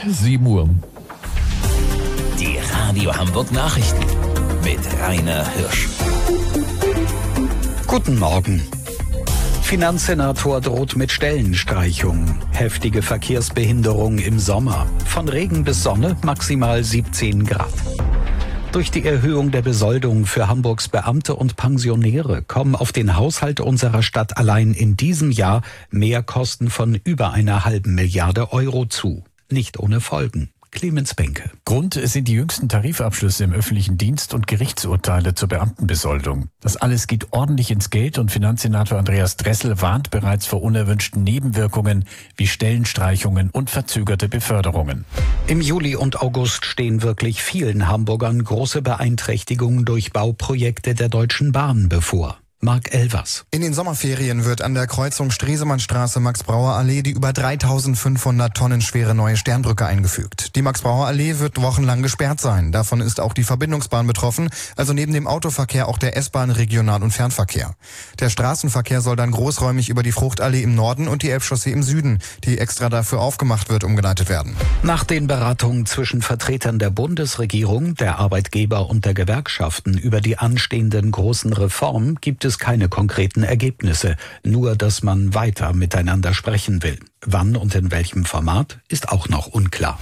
7 Uhr. Die Radio Hamburg Nachrichten mit Rainer Hirsch. Guten Morgen. Finanzsenator droht mit Stellenstreichung. Heftige Verkehrsbehinderung im Sommer. Von Regen bis Sonne maximal 17 Grad. Durch die Erhöhung der Besoldung für Hamburgs Beamte und Pensionäre kommen auf den Haushalt unserer Stadt allein in diesem Jahr Mehrkosten von über 1,5 Milliarde Euro zu. Nicht ohne Folgen. Clemens Benke. Grund sind die jüngsten Tarifabschlüsse im öffentlichen Dienst und Gerichtsurteile zur Beamtenbesoldung. Das alles geht ordentlich ins Geld und Finanzsenator Andreas Dressel warnt bereits vor unerwünschten Nebenwirkungen wie Stellenstreichungen und verzögerte Beförderungen. Im Juli und August stehen wirklich vielen Hamburgern große Beeinträchtigungen durch Bauprojekte der Deutschen Bahn bevor. Marc Elvers. In den Sommerferien wird an der Kreuzung Stresemannstraße Max-Brauer-Allee die über 3.500 Tonnen schwere neue Sternbrücke eingefügt. Die Max-Brauer-Allee wird wochenlang gesperrt sein. Davon ist auch die Verbindungsbahn betroffen, also neben dem Autoverkehr auch der S-Bahn, Regional- und Fernverkehr. Der Straßenverkehr soll dann großräumig über die Fruchtallee im Norden und die Elbchaussee im Süden, die extra dafür aufgemacht wird, umgeleitet werden. Nach den Beratungen zwischen Vertretern der Bundesregierung, der Arbeitgeber und der Gewerkschaften über die anstehenden großen Reformen gibt es keine konkreten Ergebnisse, nur dass man weiter miteinander sprechen will. Wann und in welchem Format ist auch noch unklar.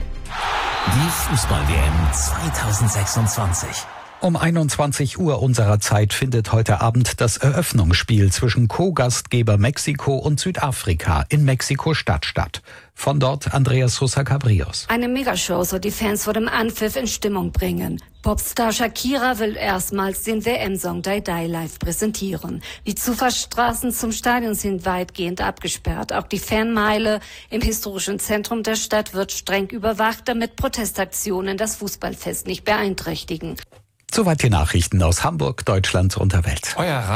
Die Fußball-WM 2026. Um 21 Uhr unserer Zeit findet heute Abend das Eröffnungsspiel zwischen Co-Gastgeber Mexiko und Südafrika in Mexiko-Stadt statt. Von dort Andreas Sosa Cabrios. Eine Megashow soll die Fans vor dem Anpfiff in Stimmung bringen. Popstar Shakira will erstmals den WM-Song Die Die live präsentieren. Die Zufahrtsstraßen zum Stadion sind weitgehend abgesperrt. Auch die Fanmeile im historischen Zentrum der Stadt wird streng überwacht, damit Protestaktionen das Fußballfest nicht beeinträchtigen. Soweit die Nachrichten aus Hamburg, Deutschland und der Welt. Euer